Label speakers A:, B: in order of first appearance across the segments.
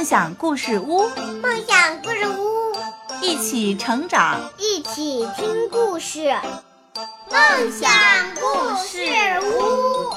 A: 梦想故事屋，
B: 梦想故事屋，
A: 一起成长，
B: 一起听故事。梦想故事屋。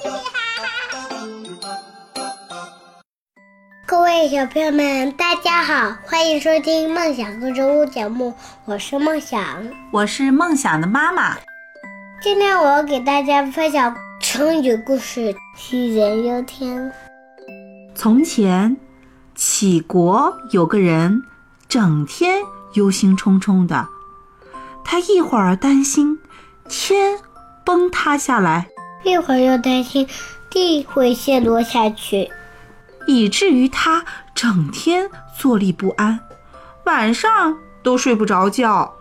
B: 各位小朋友们，大家好，欢迎收听梦想故事屋节目，我是梦想，
A: 我是梦想的妈妈。
B: 今天我要给大家分享成语故事杞人忧天。
A: 从前，杞国有个人整天忧心忡忡的，他一会儿担心天崩塌下来，
B: 一会儿又担心地会陷落下去，
A: 以至于他整天坐立不安，晚上都睡不着觉。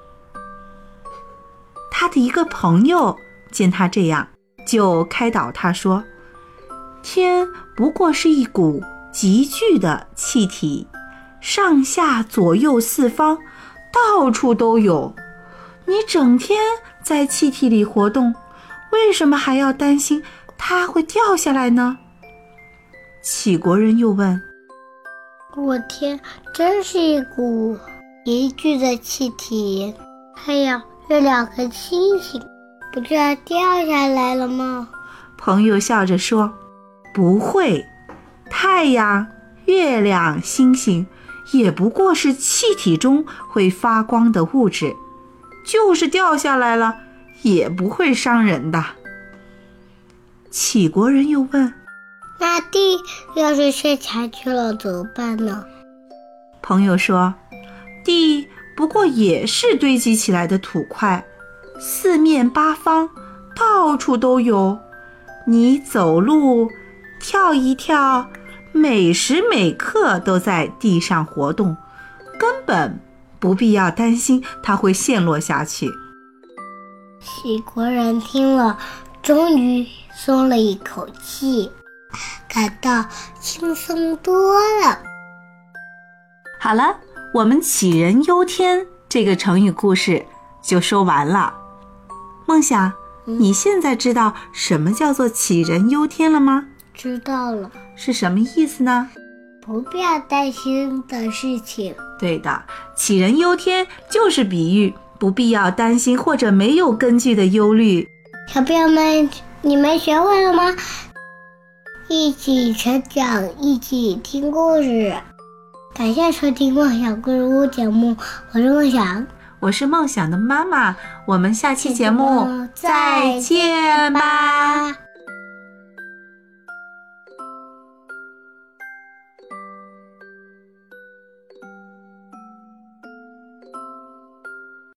A: 他的一个朋友见他这样，就开导他说，天不过是一股急剧的气体，上下左右四方到处都有，你整天在气体里活动，为什么还要担心它会掉下来呢？杞国人又问，
B: 我天，真是一股急剧的气体，太阳、月亮和星星不就要掉下来了吗？
A: 朋友笑着说，不会，太阳、月亮、星星也不过是气体中会发光的物质，就是掉下来了也不会伤人的。杞国人又问，
B: 那地要是陷下去了怎么办呢？
A: 朋友说，地不过也是堆积起来的土块，四面八方到处都有，你走路跳一跳，每时每刻都在地上活动，根本不必要担心它会陷落下去。
B: 杞国人听了，终于松了一口气，感到轻松多了。
A: 好了，我们杞人忧天这个成语故事就说完了。梦想，你现在知道什么叫做杞人忧天了吗？
B: 知道了。
A: 是什么意思呢？
B: 不必要担心的事情。
A: 对的，杞人忧天就是比喻不必要担心或者没有根据的忧虑。
B: 小朋友们，你们学会了吗？一起成长，一起听故事。感谢收听梦想故事屋节目，我是梦想，
A: 我是梦想的妈妈，我们下期节目再见吧。